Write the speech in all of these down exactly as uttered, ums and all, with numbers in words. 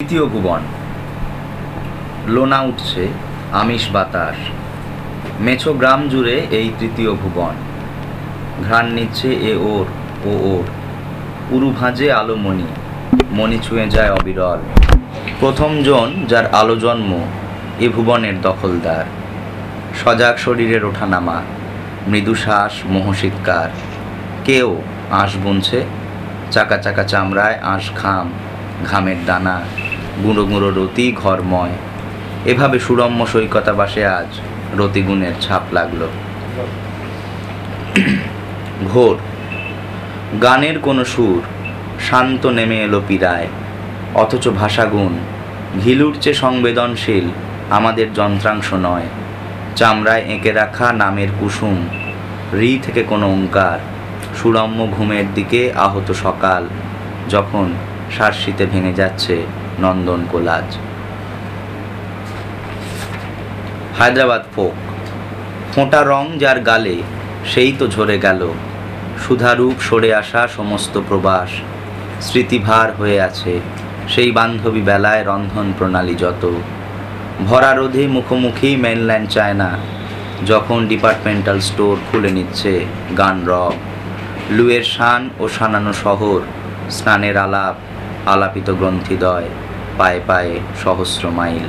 তৃতীয় ভুবন। লোনা উঠছে আমিষ বাতাস, মেছো গ্রাম জুড়ে এই তৃতীয় ভুবন। ঘ্রাণ নিচ্ছে এ ওর ও ওর, উরু ভাঁজে আলো মণি, মণি ছুঁয়ে যায় অবিরল। প্রথম জন যার আলো জন্ম এ ভুবনের দখলদার। সজাগ শরীরের ওঠানামা, মৃদু শ্বাস, মোহশীৎকার। কেউ আঁশ বুনছে, চাকা চাকা চামড়ায় আঁশ ঘাম, ঘামের দানা, গুঁড়ো গুঁড়ো রতি ঘরময়। এভাবে সুরম্য সৈকতাবাসে আজ রতিগুণের ছাপ লাগলো। ঘোর গানের কোনো সুর শান্ত নেমে এলো পীড়ায়, অথচ ভাষাগুণ ঘিলুটছে সংবেদনশীল আমাদের যন্ত্রাংশ নয়। চামড়ায় এঁকে রাখা নামের কুসুম, রি থেকে কোনো ওঙ্কার, সুরম্য ঘুমের দিকে আহত সকাল, যখন শার্শিতে ভেঙে যাচ্ছে নন্দন কোলাজ। হায়দ্রাবাদ ফোক। ফোঁটা রং যার গালে সেই তো ঝরে গেল, সুধারূপ সরে আসা সমস্ত প্রবাস। স্মৃতিভার হয়ে আছে সেই বান্ধবী বেলায় রন্ধন প্রণালী যত। ভরা রোধে মুখোমুখি মেনল্যান্ড চায়না, যখন ডিপার্টমেন্টাল স্টোর খুলে নিচ্ছে গান রব। লুয়ের শান ও শানানো শহর, স্নানের আলাপ, আলাপিত গ্রন্থিদয়, পায়ে পায়ে সহস্র মাইল।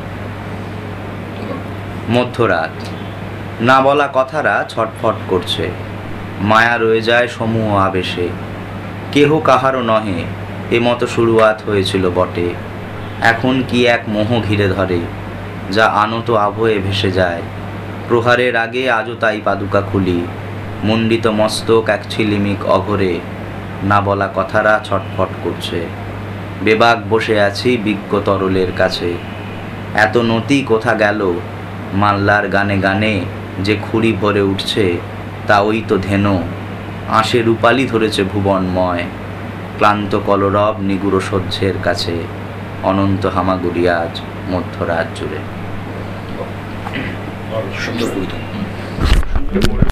মধ্যরাত। না বলা কথারা ছটফট করছে, মায়া রয়ে যায় সমূহ আবেশে। কেহ কাহারও নহে এ মতো শুরুয়াত হয়েছিল বটে। এখন কি এক মোহ ঘিরে ধরে, যা আনত আবহে ভেসে যায়। প্রহারের আগে আজও তাই পাদুকা খুলি, মুণ্ডিত মস্তক এক ছিলিমিক অঘরে। না বলা কথারা ছটফট করছে, বেবাক বসে আছি বিজ্ঞ তরলের কাছে। এত নতি কোথা গেল, মাল্লার গানে গানে যে খুঁড়ি ভরে উঠছে, তা ওই তো ধেনু। আঁশে রূপালি ধরেছে ভুবনময়, ক্লান্ত কলরব নিগুড়ো সহ্যের কাছে। অনন্ত হামাগুড়ি আজ মধ্যরাত জুড়ে। সুন্দর কবিতা।